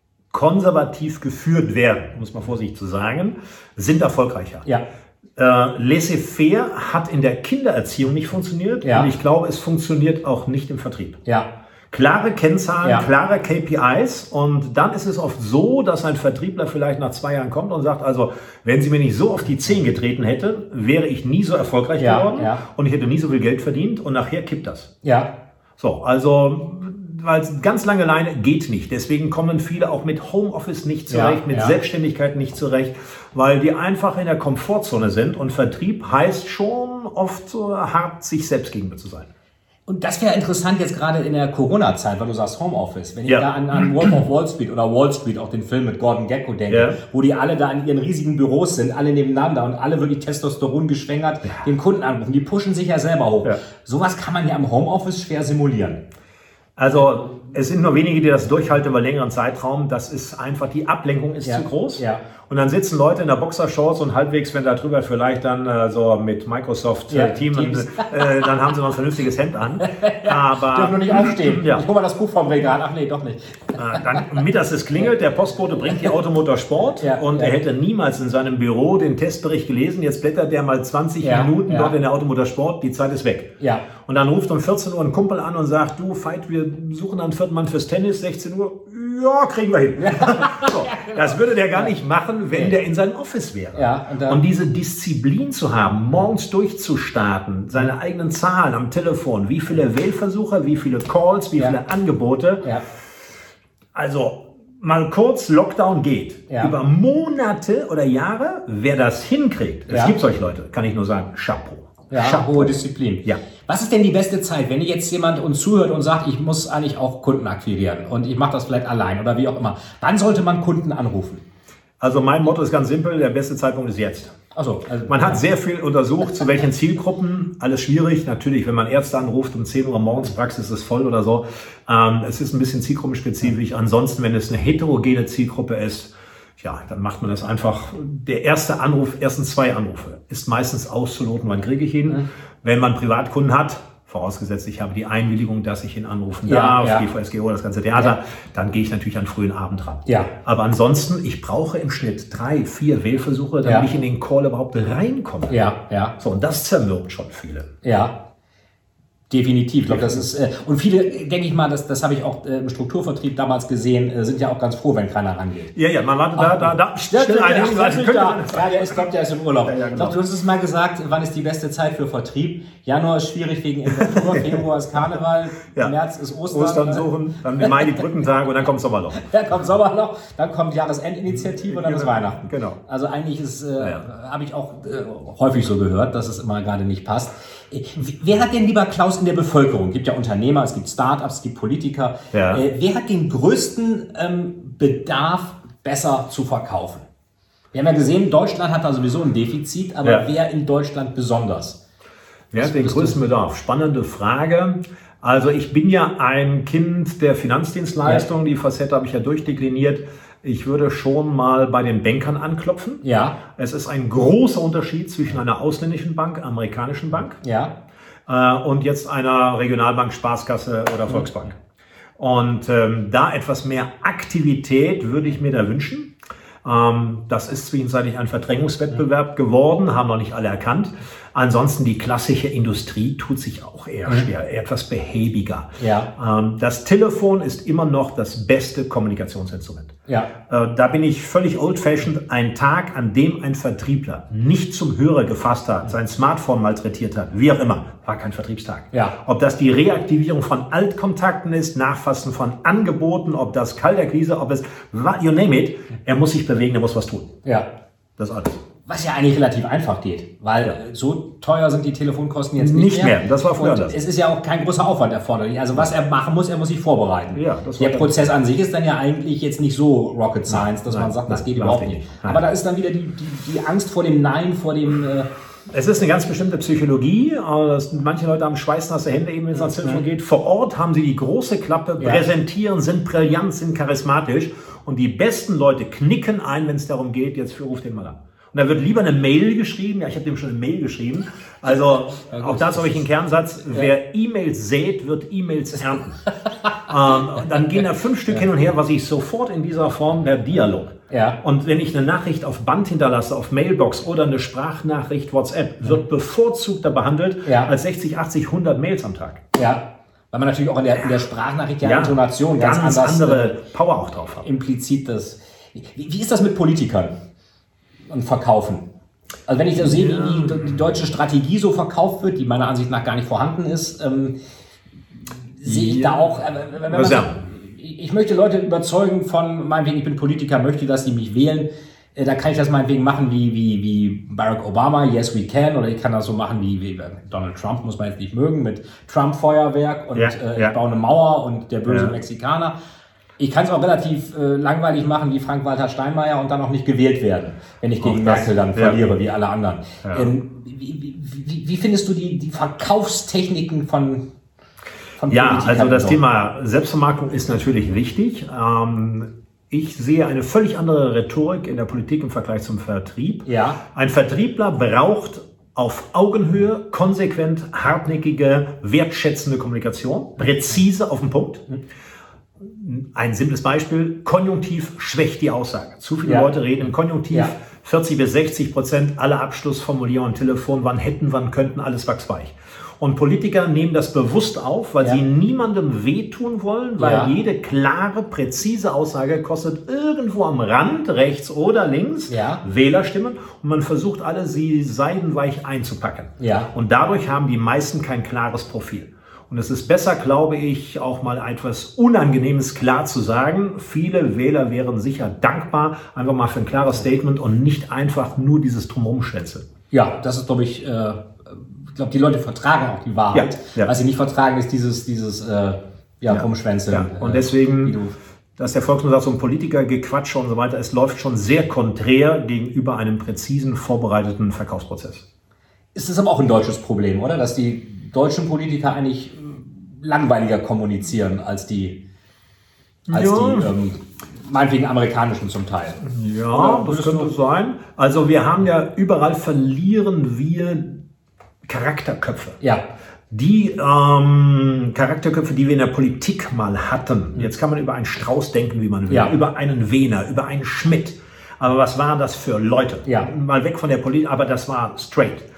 konservativ geführt werden, um es mal vorsichtig zu sagen, sind erfolgreicher. Ja. Äh, Laissez-faire hat in der Kindererziehung nicht funktioniert ja. und ich glaube, es funktioniert auch nicht im Vertrieb. Ja. Klare Kennzahlen, ja. klare K P Is und dann ist es oft so, dass ein Vertriebler vielleicht nach zwei Jahren kommt und sagt, also wenn sie mir nicht so auf die Zehen getreten hätte, wäre ich nie so erfolgreich ja. geworden ja. und ich hätte nie so viel Geld verdient und nachher kippt das. Ja. So, also, weil ganz lange Leine geht nicht. Deswegen kommen viele auch mit Homeoffice nicht zurecht, ja, mit ja. Selbstständigkeit nicht zurecht, weil die einfach in der Komfortzone sind und Vertrieb heißt schon oft so hart, sich selbst gegenüber zu sein. Und das wäre interessant jetzt gerade in der Corona-Zeit, weil du sagst Homeoffice. Wenn ich ja. da an, an Wolf of Wall Street oder Wall Street, auch den Film mit Gordon Gekko denke, ja. wo die alle da in ihren riesigen Büros sind, alle nebeneinander und alle wirklich Testosteron geschwängert, ja. den Kunden anrufen. Die pushen sich ja selber hoch. Ja. Sowas kann man ja im Homeoffice schwer simulieren. Also es sind nur wenige, die das durchhalten über längeren Zeitraum. Das ist einfach, die Ablenkung ist ja. zu groß. Ja. Und dann sitzen Leute in der Boxershorts und halbwegs, wenn da drüber vielleicht dann äh, so mit Microsoft ja, äh, Team, Teams. äh, dann haben sie noch ein vernünftiges Hemd an. Ja, aber dürfen nur nicht aufstehen. Ja. Ich hol mal das Buch vom Regal. Ach nee, doch nicht. Äh, dann mittags es klingelt, der Postbote bringt die Automotor Sport ja, und ja. er hätte niemals in seinem Büro den Testbericht gelesen. Jetzt blättert der mal zwanzig ja, Minuten ja. dort in der Automotor Sport, die Zeit ist weg. Ja. Und dann ruft um vierzehn Uhr ein Kumpel an und sagt, du Veit, wir suchen einen vierten Mann fürs Tennis, sechzehn Uhr. Ja, kriegen wir hin. Ja. So, das würde der gar nicht machen, wenn der in seinem Office wäre. Ja, und, und diese Disziplin zu haben, morgens durchzustarten, seine eigenen Zahlen am Telefon, wie viele Wählversuche, wie viele Calls, wie ja. viele Angebote. Ja. Also mal kurz, Lockdown geht. Ja. Über Monate oder Jahre, wer das hinkriegt, es ja. gibt solche Leute, kann ich nur sagen, Chapeau. Ja, hohe Disziplin. Ja. Was ist denn die beste Zeit, wenn jetzt jemand uns zuhört und sagt, ich muss eigentlich auch Kunden akquirieren und ich mache das vielleicht allein oder wie auch immer. Wann sollte man Kunden anrufen? Also mein Motto ist ganz simpel, der beste Zeitpunkt ist jetzt. Ach so, also man hat sehr viel untersucht, zu welchen Zielgruppen, alles schwierig. Natürlich, wenn man Ärzte anruft um zehn Uhr morgens, Praxis ist voll oder so. Ähm, es ist ein bisschen zielgruppenspezifisch. Ansonsten, wenn es eine heterogene Zielgruppe ist, ja, dann macht man das einfach. Der erste Anruf, ersten zwei Anrufe ist meistens auszuloten, wann kriege ich ihn. Mhm. Wenn man Privatkunden hat, vorausgesetzt, ich habe die Einwilligung, dass ich ihn anrufen ja, darf, ja. die V S G O, das ganze Theater, ja. dann gehe ich natürlich an frühen Abend ran. Ja. Aber ansonsten, ich brauche im Schnitt drei, vier Wählversuche, damit ja. ich in den Call überhaupt reinkomme. Ja, ja. So, und das zermürbt schon viele. Ja. Definitiv. Ich glaube, das ist, äh, und viele, denke ich mal, das, das habe ich auch äh, im Strukturvertrieb damals gesehen, äh, sind ja auch ganz froh, wenn keiner rangeht. Ja, ja, man wartet da, da, da, schnell ein, also da. Ja, der ist, kommt ja erst im Urlaub. Ja, ja, genau. Ich glaube, du hast es mal gesagt, wann ist die beste Zeit für Vertrieb? Januar ist schwierig wegen Inventur, Februar ist Karneval, ja. März ist Ostern. Ostern suchen, dann im Mai die Brückentage und dann kommt Sommerloch. Dann kommt Sommerloch, dann kommt Jahresendinitiative und dann genau. ist Weihnachten. Genau. Also eigentlich ist, äh, ja, ja. habe ich auch äh, häufig so gehört, dass es immer gerade nicht passt. Wer hat denn, lieber Klaus, in der Bevölkerung, es gibt ja Unternehmer, es gibt Startups, es gibt Politiker, ja. äh, wer hat den größten ähm, Bedarf, besser zu verkaufen? Wir haben ja gesehen, Deutschland hat da sowieso ein Defizit, aber ja. wer in Deutschland besonders? Wer hat den größten Bedarf? Spannende Frage. Also ich bin ja ein Kind der Finanzdienstleistung, ja. die Facette habe ich ja durchdekliniert. Ich würde schon mal bei den Bankern anklopfen. Ja. Es ist ein großer Unterschied zwischen einer ausländischen Bank, amerikanischen Bank, ja. äh, und jetzt einer Regionalbank, Sparkasse oder Volksbank. Und ähm, da etwas mehr Aktivität würde ich mir da wünschen. Ähm, das ist zwischenzeitlich ein Verdrängungswettbewerb geworden, haben noch nicht alle erkannt. Ansonsten die klassische Industrie tut sich auch eher schwer, etwas behäbiger. Ja. Ähm, das Telefon ist immer noch das beste Kommunikationsinstrument. Ja. Äh, da bin ich völlig old-fashioned. Ein Tag, an dem ein Vertriebler nicht zum Hörer gefasst hat, sein Smartphone malträtiert hat, wie auch immer, war kein Vertriebstag. Ja. Ob das die Reaktivierung von Altkontakten ist, Nachfassen von Angeboten, ob das Kaltakquise, ob es, you name it, er muss sich bewegen, er muss was tun. Ja. Das ist alles. Was ja eigentlich relativ einfach geht, weil ja. so teuer sind die Telefonkosten jetzt nicht, nicht mehr. mehr. Das war früher und das. Es ist ja auch kein großer Aufwand erforderlich. Also was er machen muss, er muss sich vorbereiten. Ja, das Der Prozess an sich ist dann ja eigentlich jetzt nicht so Rocket Science, dass nein, man sagt, nein, das geht nein, überhaupt nicht. nicht. Aber da ist dann wieder die, die, die Angst vor dem Nein, vor dem... Äh Es ist eine ganz bestimmte Psychologie. Das, manche Leute haben schweißnasse Hände, eben wenn es ans Telefon geht. Vor Ort haben sie die große Klappe, ja. präsentieren, sind brillant, sind charismatisch. Und die besten Leute knicken ein, wenn es darum geht, jetzt für, ruf den mal an. Und da wird lieber eine Mail geschrieben. Ja, ich habe dem schon eine Mail geschrieben. Also ja, auch dazu habe ich einen Kernsatz. Ja. Wer E-Mails sät, wird E-Mails ernten. ähm, dann gehen da fünf Stück ja. hin und her, was ich sofort in dieser Form der Dialog. Ja. Und wenn ich eine Nachricht auf Band hinterlasse, auf Mailbox oder eine Sprachnachricht WhatsApp, wird bevorzugter behandelt ja. als sechzig, achtzig, hundert Mails am Tag. Ja. Weil man natürlich auch in der, in der Sprachnachricht ja, ja Intonation ganz, ganz anders, andere Power auch drauf hat. Implizit das. Wie, wie ist das mit Politikern und Verkaufen? Also wenn ich so sehe, ja. wie die, die deutsche Strategie so verkauft wird, die meiner Ansicht nach gar nicht vorhanden ist, ähm, sehe ich ja. da auch, äh, wenn man so, ich möchte Leute überzeugen von, meinetwegen, ich bin Politiker, möchte, dass die mich wählen, äh, da kann ich das meinetwegen machen wie, wie, wie Barack Obama, yes we can, oder ich kann das so machen wie, wie Donald Trump, muss man jetzt nicht mögen, mit Trump-Feuerwerk und ja, äh, ja. ich baue eine Mauer und der böse ja. Mexikaner. Ich kann es auch relativ äh, langweilig machen wie Frank-Walter Steinmeier und dann auch nicht gewählt werden, wenn ich gegen Merkel dann verliere, ja. wie alle anderen. Ja. Ähm, wie, wie, wie findest du die, die Verkaufstechniken von, von Ja, Politikern? also das Thema Selbstvermarktung ist natürlich wichtig. Ähm, ich sehe eine völlig andere Rhetorik in der Politik im Vergleich zum Vertrieb. Ja. Ein Vertriebler braucht auf Augenhöhe, konsequent, hartnäckige, wertschätzende Kommunikation, präzise auf den Punkt. Ein simples Beispiel, Konjunktiv schwächt die Aussage. Zu viele ja. Leute reden im Konjunktiv, ja. vierzig bis sechzig Prozent aller Abschlussformulierungen am Telefon, wann hätten, wann könnten, alles wachsweich. Und Politiker nehmen das bewusst auf, weil ja. sie niemandem wehtun wollen, weil ja. jede klare, präzise Aussage kostet irgendwo am Rand, rechts oder links, ja. Wählerstimmen. Und man versucht alle, sie seidenweich einzupacken. Ja. Und dadurch haben die meisten kein klares Profil. Und es ist besser, glaube ich, auch mal etwas Unangenehmes klar zu sagen. Viele Wähler wären sicher dankbar, einfach mal für ein klares Statement und nicht einfach nur dieses Drumherumschwätzeln. Ja, das ist, glaube ich, äh, ich glaube, die Leute vertragen auch die Wahrheit. Ja, ja. Was sie nicht vertragen, ist dieses, dieses äh, ja, ja, Rumschwänzeln. Ja. Und deswegen, äh, dass der Volksmund sagt, so ein Politikergequatsche und so weiter, es läuft schon sehr konträr gegenüber einem präzisen, vorbereiteten Verkaufsprozess. Ist das aber auch ein deutsches Problem, oder? Dass die deutschen Politiker eigentlich langweiliger kommunizieren als die, als ja. die ähm, meinetwegen amerikanischen zum Teil. Ja, das könnte sein. Also wir haben ja überall verlieren wir Charakterköpfe. Ja. Die ähm, Charakterköpfe, die wir in der Politik mal hatten. Jetzt kann man über einen Strauß denken, wie man will. Ja. Über einen Wehner, über einen Schmidt. Aber was waren das für Leute? Ja. Mal weg von der Politik, aber das war straight.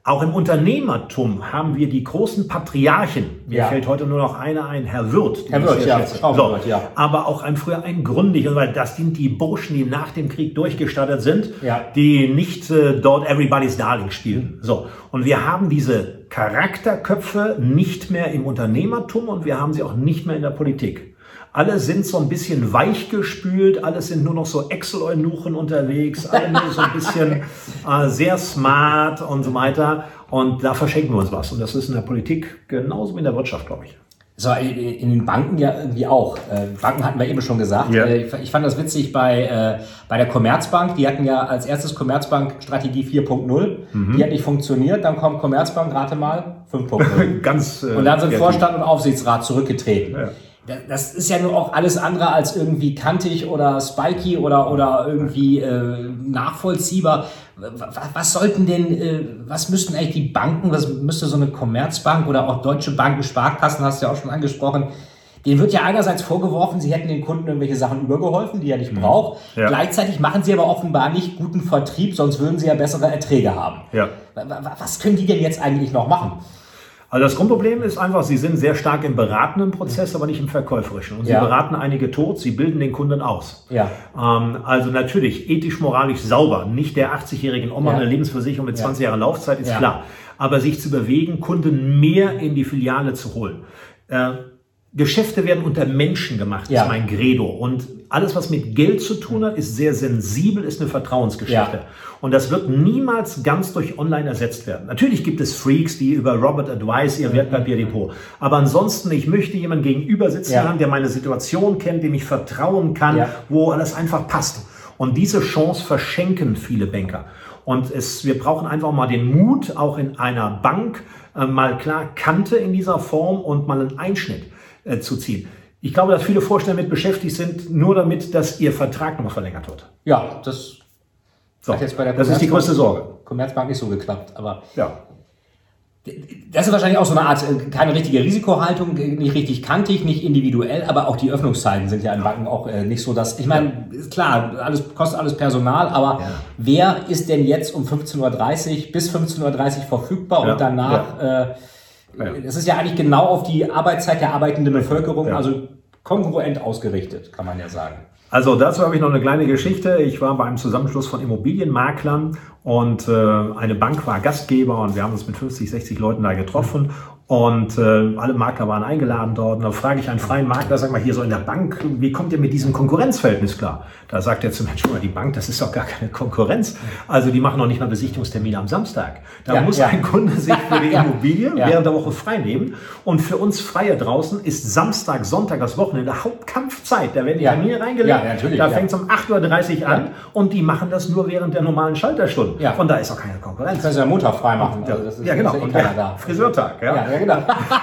Auch im Unternehmertum haben wir die großen Patriarchen. Mir ja. fällt heute nur noch einer ein, Herr Wirth. Herr Wirth, ja, so, ja. Aber auch ein früher ein Gründlich, weil das sind die Burschen, die nach dem Krieg durchgestartet sind, ja. die nicht äh, dort Everybody's Darling spielen. So. Und wir haben diese Charakterköpfe nicht mehr im Unternehmertum und wir haben sie auch nicht mehr in der Politik. Alle sind so ein bisschen weichgespült, alle sind nur noch so Excel-Eunuchen unterwegs, alle nur so ein bisschen äh, sehr smart und so weiter. Und da verschenken wir uns was. Und das ist in der Politik genauso wie in der Wirtschaft, glaube ich. So, in den Banken ja irgendwie auch. Banken hatten wir eben schon gesagt. Ja. Ich fand das witzig bei, bei der Commerzbank. Die hatten ja als erstes Commerzbank Strategie vier Punkt null. Mhm. Die hat nicht funktioniert. Dann kommt Commerzbank, rate mal, fünf Punkt null. Ganz, äh, und dann sind Vorstand und Aufsichtsrat zurückgetreten. Ja. Das ist ja nur auch alles andere als irgendwie kantig oder spiky oder oder irgendwie äh, nachvollziehbar. Was sollten denn, äh, was müssten eigentlich die Banken, was müsste so eine Commerzbank oder auch Deutsche Banken, Sparkassen, hast du ja auch schon angesprochen, denen wird ja einerseits vorgeworfen, sie hätten den Kunden irgendwelche Sachen übergeholfen, die er nicht braucht. Ja. Gleichzeitig machen sie aber offenbar nicht guten Vertrieb, sonst würden sie ja bessere Erträge haben. Ja. Was können die denn jetzt eigentlich noch machen? Also das Grundproblem ist einfach, sie sind sehr stark im beratenden Prozess, aber nicht im verkäuferischen. Und sie ja. beraten einige tot, sie bilden den Kunden aus. Ja. Ähm, also natürlich ethisch, moralisch sauber. Nicht der achtzigjährigen Oma ja. eine Lebensversicherung mit zwanzig ja. Jahre Laufzeit, ist ja. klar. Aber sich zu bewegen, Kunden mehr in die Filiale zu holen. Äh, Geschäfte werden unter Menschen gemacht, ja. ist mein Credo. Und alles, was mit Geld zu tun hat, ist sehr sensibel, ist eine Vertrauensgeschichte. Ja. Und das wird niemals ganz durch Online ersetzt werden. Natürlich gibt es Freaks, die über Robert Advice ihr Wertpapierdepot. Aber ansonsten, ich möchte jemanden gegenüber sitzen ja. haben, der meine Situation kennt, dem ich vertrauen kann, ja. wo alles einfach passt. Und diese Chance verschenken viele Banker. Und es, wir brauchen einfach mal den Mut, auch in einer Bank äh, mal klar Kante in dieser Form und mal einen Einschnitt äh, zu ziehen. Ich glaube, dass viele Vorstände damit beschäftigt sind, nur damit, dass ihr Vertrag nochmal verlängert wird. Ja, das, so, hat jetzt bei der das ist die größte Sorge. Commerzbank nicht so geklappt, aber ja. Das ist wahrscheinlich auch so eine Art, keine richtige Risikohaltung, nicht richtig kantig, nicht individuell, aber auch die Öffnungszeiten sind ja in Banken auch nicht so, dass, ich meine, ist klar, alles kostet alles Personal, aber ja. wer ist denn jetzt um fünfzehn Uhr dreißig bis fünfzehn Uhr dreißig verfügbar ja. und danach, ja. äh, Ja. Das ist ja eigentlich genau auf die Arbeitszeit der arbeitenden Bevölkerung, ja. also kongruent ausgerichtet, kann man ja sagen. Also dazu habe ich noch eine kleine Geschichte. Ich war bei einem Zusammenschluss von Immobilienmaklern und äh, eine Bank war Gastgeber und wir haben uns mit fünfzig, sechzig Leuten da getroffen. Und äh, alle Makler waren eingeladen dort. Und da frage ich einen freien Makler, sag mal, hier so in der Bank, wie kommt ihr mit diesem Konkurrenzverhältnis klar? Da sagt er zu mir, schon mal, die Bank, das ist doch gar keine Konkurrenz. Also die machen noch nicht mal Besichtigungstermine am Samstag. Da ja, muss ja. ein Kunde sich für die Immobilie ja. während der Woche frei nehmen. Und für uns Freie draußen ist Samstag, Sonntag, das Wochenende Hauptkampfzeit. Da werden die Termine ja. reingelegt. Ja, natürlich, da ja. fängt es um acht Uhr dreißig an ja. und die machen das nur während der normalen Schalterstunden. Ja. Von da ist auch keine Konkurrenz. Das ist ja Montag frei machen. Also das ist, ja, genau. Das ist und der da. Friseurtag, ja. ja. Genau.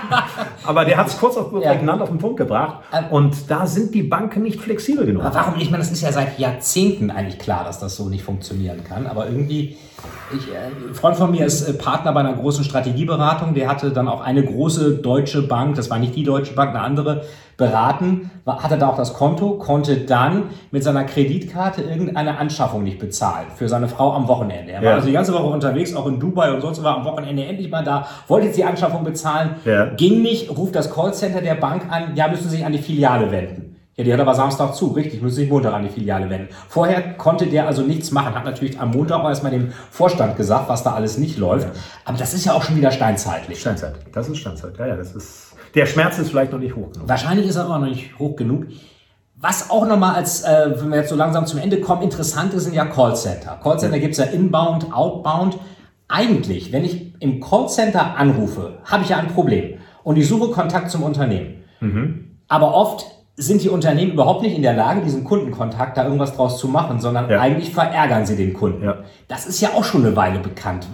Aber der hat es kurz auf, prägnant ja. auf den Punkt gebracht. Und da sind die Banken nicht flexibel genug. Aber warum? Ich meine, das ist ja seit Jahrzehnten eigentlich klar, dass das so nicht funktionieren kann. Aber irgendwie, ich, ein Freund von mir ist Partner bei einer großen Strategieberatung. Der hatte dann auch eine große deutsche Bank, das war nicht die Deutsche Bank, eine andere, beraten, hatte da auch das Konto, konnte dann mit seiner Kreditkarte irgendeine Anschaffung nicht bezahlen für seine Frau am Wochenende. Er war ja. also die ganze Woche unterwegs, auch in Dubai und sonst, war am Wochenende endlich mal da, wollte jetzt die Anschaffung bezahlen, ja. ging nicht, ruft das Callcenter der Bank an, ja, müssen Sie sich an die Filiale wenden. Ja, die hat aber Samstag zu, richtig, müssen sich Montag an die Filiale wenden. Vorher konnte der also nichts machen, hat natürlich am Montag auch erstmal dem Vorstand gesagt, was da alles nicht läuft. Ja. Aber das ist ja auch schon wieder steinzeitlich. Steinzeit, das ist Steinzeit, ja, ja, das ist... Der Schmerz ist vielleicht noch nicht hoch genug. Wahrscheinlich ist er aber noch nicht hoch genug. Was auch nochmal als, äh, wenn wir jetzt so langsam zum Ende kommen, interessant ist, sind ja Callcenter. Callcenter ja. gibt's ja inbound, outbound. Eigentlich, wenn ich im Callcenter anrufe, habe ich ja ein Problem und ich suche Kontakt zum Unternehmen. Mhm. Aber oft sind die Unternehmen überhaupt nicht in der Lage, diesen Kundenkontakt da irgendwas draus zu machen, sondern ja. eigentlich verärgern sie den Kunden. Ja. Das ist ja auch schon eine Weile bekannt.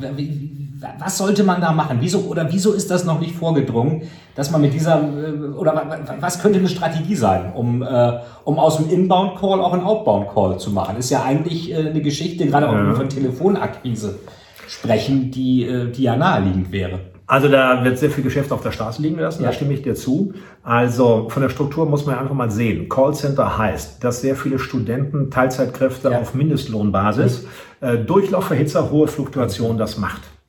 Was sollte man da machen? Wieso oder wieso ist das noch nicht vorgedrungen, dass man mit dieser oder was könnte eine Strategie sein, um äh, um aus dem Inbound Call auch einen Outbound Call zu machen? Ist ja eigentlich äh, eine Geschichte, gerade auch ja. von Telefonakquise sprechen, die äh, die ja naheliegend wäre. Also da wird sehr viel Geschäft auf der Straße liegen lassen, ja. da stimme ich dir zu. Also von der Struktur muss man einfach mal sehen. Callcenter heißt, dass sehr viele Studenten, Teilzeitkräfte ja. auf Mindestlohnbasis, mhm. äh, Durchlaufverhitzer, hohe Fluktuation das macht.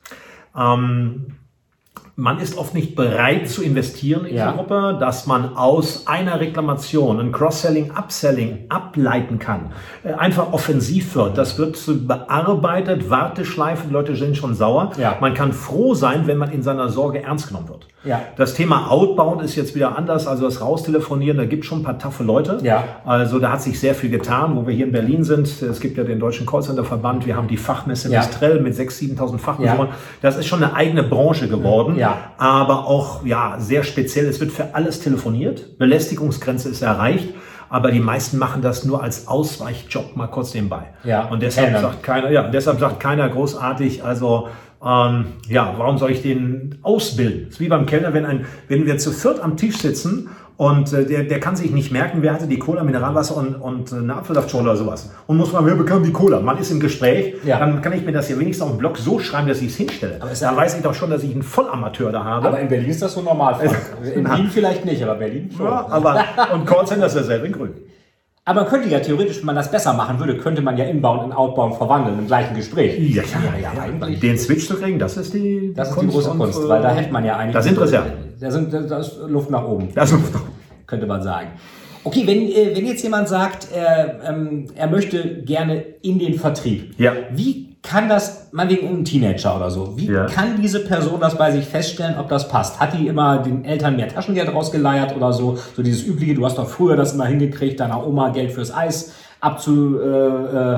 Ähm, Man ist oft nicht bereit zu investieren in ja. die Gruppe, dass man aus einer Reklamation ein Cross-Selling, Upselling ableiten kann, einfach offensiv wird. Das wird bearbeitet, Warteschleife, die Leute sind schon sauer. Ja. Man kann froh sein, wenn man in seiner Sorge ernst genommen wird. Ja. Das Thema Outbound ist jetzt wieder anders, also das Raustelefonieren, da gibt es schon ein paar taffe Leute. Ja. Also da hat sich sehr viel getan, wo wir hier in Berlin sind. Es gibt ja den Deutschen Callcenter-Verband, wir haben die Fachmesse ja. Mistrell mit sechstausend, siebentausend Fachbesuchern. Ja. Das ist schon eine eigene Branche geworden. Ja. Aber auch ja sehr speziell. Es wird für alles telefoniert. Belästigungsgrenze ist erreicht. Aber die meisten machen das nur als Ausweichjob mal kurz nebenbei. Ja. Und deshalb Kellner. sagt keiner, ja, deshalb sagt keiner großartig, also ähm, ja, warum soll ich den ausbilden? Das ist wie beim Kellner, wenn ein, wenn wir zu viert am Tisch sitzen und äh, der, der kann sich nicht merken, wer hatte die Cola, Mineralwasser und, und eine Apfelsaftschorle oder sowas. Und muss fragen, wer bekam die Cola? Man ist im Gespräch, ja. dann kann ich mir das hier wenigstens auf dem Blog so schreiben, dass ich es hinstelle. Aber dann weiß ich doch schon, dass ich einen Vollamateur da habe. Aber in Berlin ist das so normal. In Wien vielleicht nicht, aber Berlin schon. Ja, aber, und Callcenter ist dasselbe in Grün. Aber man könnte ja theoretisch, wenn man das besser machen würde, könnte man ja Inbound in Outbound verwandeln im gleichen Gespräch. Ja, ja, ja, eigentlich. Den Switch zu kriegen, das ist die Das ist Kunst die große Kunst, und, weil da hätte man ja eigentlich... Da sind Reserven. Da, sind, da ist Luft nach oben. Da ist Luft nach oben. Könnte man sagen. Okay, wenn, wenn jetzt jemand sagt, er, ähm, er möchte gerne in den Vertrieb, ja. wie kann das, meinetwegen ein Teenager oder so, wie ja. kann diese Person das bei sich feststellen, ob das passt? Hat die immer den Eltern mehr Taschengeld rausgeleiert oder so? So dieses übliche, du hast doch früher das immer hingekriegt, deiner Oma Geld fürs Eis abzu, äh, äh,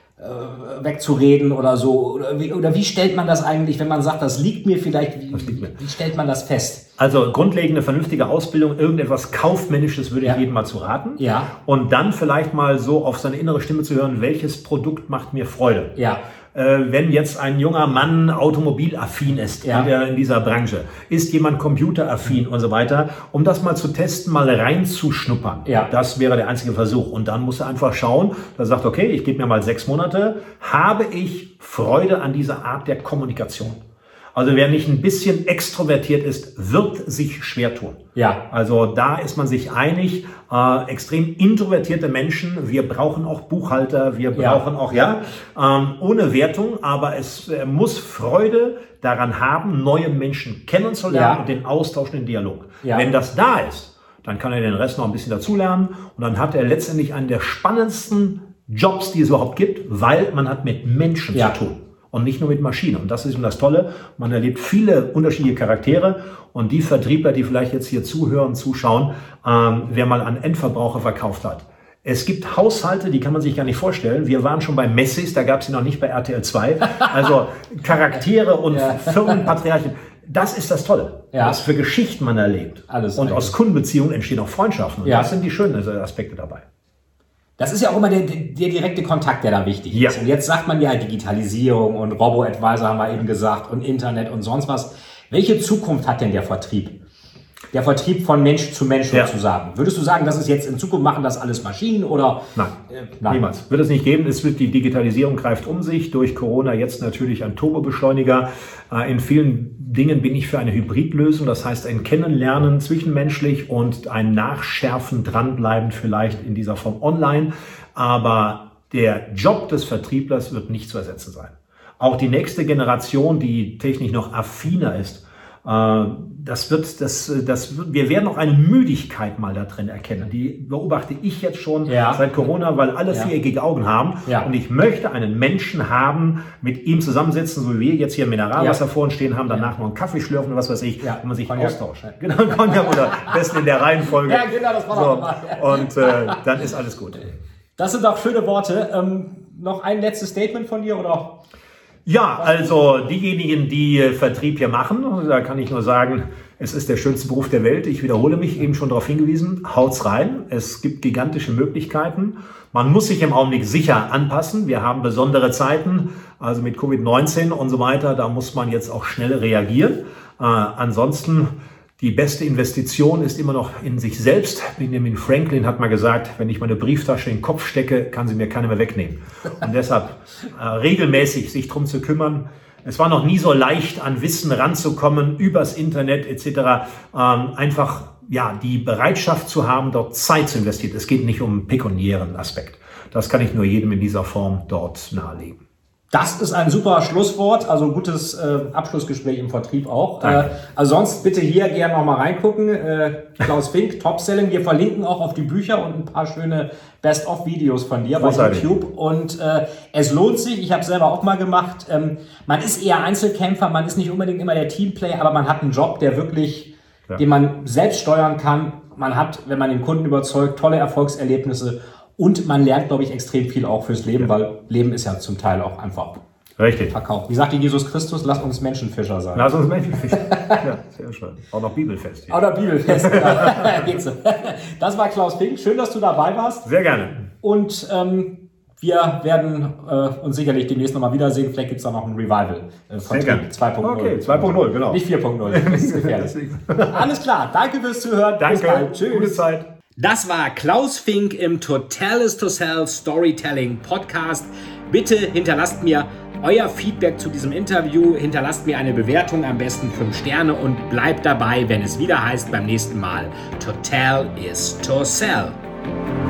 wegzureden oder so? Oder wie, oder wie stellt man das eigentlich, wenn man sagt, das liegt mir vielleicht, wie, liegt mir. wie stellt man das fest? Also grundlegende, vernünftige Ausbildung, irgendetwas Kaufmännisches würde ja. ich jedem mal zu raten. Ja. Und dann vielleicht mal so auf seine innere Stimme zu hören, welches Produkt macht mir Freude. Ja. Äh, wenn jetzt ein junger Mann automobilaffin ist ja. in, der, in dieser Branche, ist jemand computeraffin mhm. und so weiter, um das mal zu testen, mal reinzuschnuppern. Ja. Das wäre der einzige Versuch. Und dann muss er einfach schauen, er sagt, okay, ich gebe mir mal sechs Monate, habe ich Freude an dieser Art der Kommunikation? Also wer nicht ein bisschen extrovertiert ist, wird sich schwer tun. Ja. Also da ist man sich einig. Äh, extrem introvertierte Menschen, wir brauchen auch Buchhalter, wir brauchen ja. auch, ja, ähm, ohne Wertung, aber es äh, muss Freude daran haben, neue Menschen kennenzulernen ja. und den Austausch, den Dialog. Ja. Wenn das da ist, dann kann er den Rest noch ein bisschen dazulernen und dann hat er letztendlich einen der spannendsten Jobs, die es überhaupt gibt, weil man hat mit Menschen ja. zu tun. Und nicht nur mit Maschinen. Und das ist das Tolle. Man erlebt viele unterschiedliche Charaktere. Und die Vertriebler, die vielleicht jetzt hier zuhören, zuschauen, ähm, wer mal an Endverbraucher verkauft hat. Es gibt Haushalte, die kann man sich gar nicht vorstellen. Wir waren schon bei Messis, da gab es sie noch nicht bei R T L zwei. Also Charaktere und ja. Firmenpatriarchen. Das ist das Tolle, ja. was für Geschichten man erlebt. Alles und aus Kundenbeziehungen entstehen auch Freundschaften. Und ja. das sind die schönen Aspekte dabei. Das ist ja auch immer der, der direkte Kontakt, der da wichtig ja. ist. Und jetzt sagt man ja Digitalisierung und Robo-Advisor haben wir eben gesagt und Internet und sonst was. Welche Zukunft hat denn der Vertrieb? Der Vertrieb von Mensch zu Mensch ja. sozusagen. Würdest du sagen, dass es jetzt in Zukunft machen das alles Maschinen oder? Nein, äh, nein. niemals. Wird es nicht geben. Es wird die Digitalisierung greift um sich. Durch Corona jetzt natürlich ein Turbobeschleuniger. Äh, in vielen Dingen bin ich für eine Hybridlösung. Das heißt ein Kennenlernen zwischenmenschlich und ein Nachschärfen, dranbleiben vielleicht in dieser Form online. Aber der Job des Vertrieblers wird nicht zu ersetzen sein. Auch die nächste Generation, die technisch noch affiner ist, Das wird, das, das wird, wir werden auch eine Müdigkeit mal da drin erkennen. Die beobachte ich jetzt schon ja. seit Corona, weil alle ja. viereckige Augen haben. Ja. Und ich möchte einen Menschen haben, mit ihm zusammensitzen, so wie wir jetzt hier Mineralwasser ja. vor uns stehen haben, danach ja. noch einen Kaffee schlürfen oder was weiß ich, ja. wo man sich Cognac. austauscht. Ja. Genau, Cognac oder besten in der Reihenfolge. Ja, genau, das war doch mal. So. Und äh, dann ist alles gut. Das sind doch schöne Worte. Ähm, noch ein letztes Statement von dir, oder? Ja, also diejenigen, die Vertrieb hier machen, da kann ich nur sagen, es ist der schönste Beruf der Welt. Ich wiederhole mich, eben schon darauf hingewiesen, haut's rein. Es gibt gigantische Möglichkeiten. Man muss sich im Augenblick sicher anpassen. Wir haben besondere Zeiten, also mit Covid neunzehn und so weiter. Da muss man jetzt auch schnell reagieren. Äh, ansonsten, die beste Investition ist immer noch in sich selbst. Benjamin Franklin hat mal gesagt, wenn ich meine Brieftasche in den Kopf stecke, kann sie mir keiner mehr wegnehmen. Und deshalb äh, regelmäßig sich drum zu kümmern. Es war noch nie so leicht, an Wissen ranzukommen, übers Internet et cetera. Ähm, einfach ja die Bereitschaft zu haben, dort Zeit zu investieren. Es geht nicht um einen pekuniären Aspekt. Das kann ich nur jedem in dieser Form dort nahelegen. Das ist ein super Schlusswort, also gutes äh, Abschlussgespräch im Vertrieb auch. Äh, also sonst bitte hier gerne noch mal reingucken. Äh, Klaus Fink, Top-Selling. Wir verlinken auch auf die Bücher und ein paar schöne Best-of-Videos von dir Großartig. bei YouTube. Und äh, es lohnt sich, ich habe es selber auch mal gemacht. Ähm, man ist eher Einzelkämpfer, man ist nicht unbedingt immer der Teamplayer, aber man hat einen Job, der wirklich, ja. den man selbst steuern kann. Man hat, wenn man den Kunden überzeugt, tolle Erfolgserlebnisse. Und man lernt, glaube ich, extrem viel auch fürs Leben, ja. weil Leben ist ja zum Teil auch einfach Richtig. verkauft. Wie sagte Jesus Christus, lasst uns Menschenfischer sein. Lass uns Menschenfischer. Ja, sehr schön. Auch noch Bibelfest hier. Auch noch Bibelfest, ja. Geht's. Das war Klaus Fink. Schön, dass du dabei warst. Sehr gerne. Und ähm, wir werden äh, uns sicherlich demnächst nochmal wiedersehen. Vielleicht gibt es da noch ein Revival äh, von zwei Punkt null. Okay, zwei Punkt null, genau. Nicht vier Punkt null. Das ist gefährlich. Alles klar. Danke fürs Zuhören. Danke. Bis bald. Tschüss. Gute Zeit. Das war Klaus Fink im Total is to Sell Storytelling Podcast. Bitte hinterlasst mir euer Feedback zu diesem Interview, hinterlasst mir eine Bewertung, am besten fünf Sterne und bleibt dabei, wenn es wieder heißt beim nächsten Mal Total is to Sell.